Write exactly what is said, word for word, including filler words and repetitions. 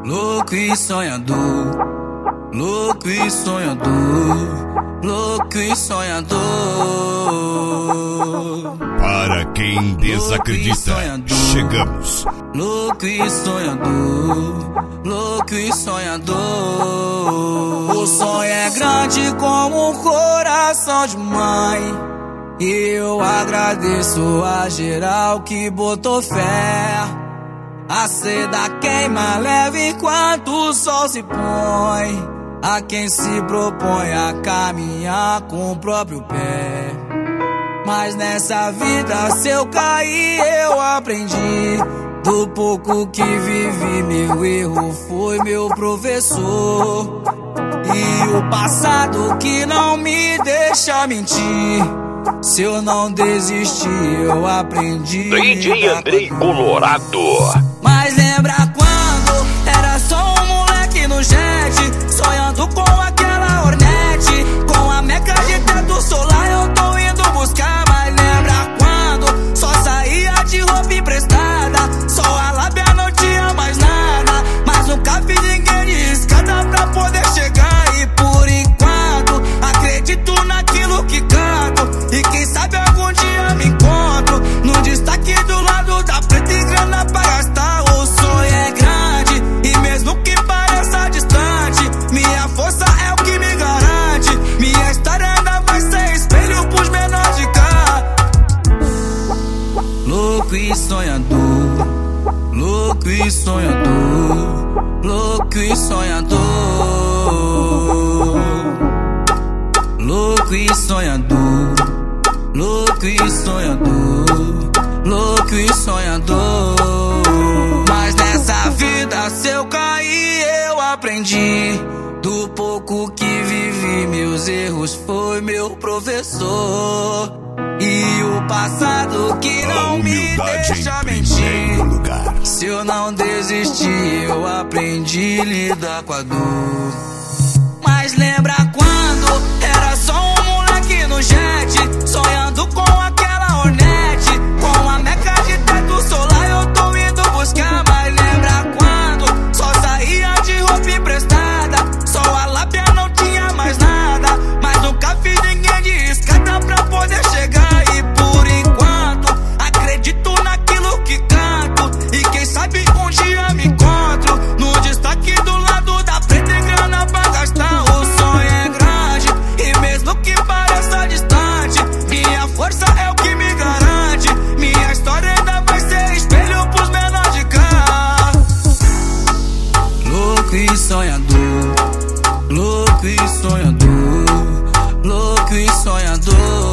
louco e sonhador, louco e sonhador, louco e sonhador. Para quem desacredita, chegamos. Louco e sonhador, louco e sonhador. O sonho é grande como um coração de mãe, e eu agradeço a geral que botou fé. A seda queima leve enquanto o sol se põe, a quem se propõe a caminhar com o próprio pé. Mas nessa vida, se eu cair, eu aprendi. Do pouco que vivi, meu erro foi meu professor. E o passado que não me deixa mentir. Se eu não desistir, eu aprendi. D J Andrei Colorado. Mas lembra quando era só um moleque no jet, sonhando com aquela Hornet, com a meca de teto solar eu tô indo buscar. Mas lembra quando só saía de roupa emprestada, só a lábia não tinha mais nada, mas nunca vi ninguém de escada pra poder chegar. E por enquanto acredito naquilo que canto, e quem sabe algum dia me encontro no destaque do lado da preta e grana pra gastar. O sonho é grande e mesmo que pareça distante, minha força é o que me garante. Minha história ainda vai ser espelho pros menores de cá. Louco e sonhador, louco e sonhador, louco e sonhador. Louco e sonhador, louco e sonhador, louco e sonhador. Mas nessa vida, se eu cair, eu aprendi. Do pouco que vivi, meus erros foi meu professor. E o passado que não me deixa mentir. Se eu não desistir, eu aprendi a lidar com a dor. Mas lembra quando era só um moleque no jet, sonhando com aquela Hornet, com a meca de teto solar eu tô indo buscar. Mas lembra quando só saía de roupa emprestada, só a lábia não tinha mais nada, mas nunca vi ninguém de escada pra poder chegar. E por enquanto acredito naquilo que canto, e quem sabe um dia me encontro no destaque do lado da preta e grana pra gastar. O sonho é grande e mesmo que pareça distante, minha força é o que me garante. Minha história ainda vai ser espelho pros menores de cá. Louco e sonhador, louco e sonhador, louco e sonhador.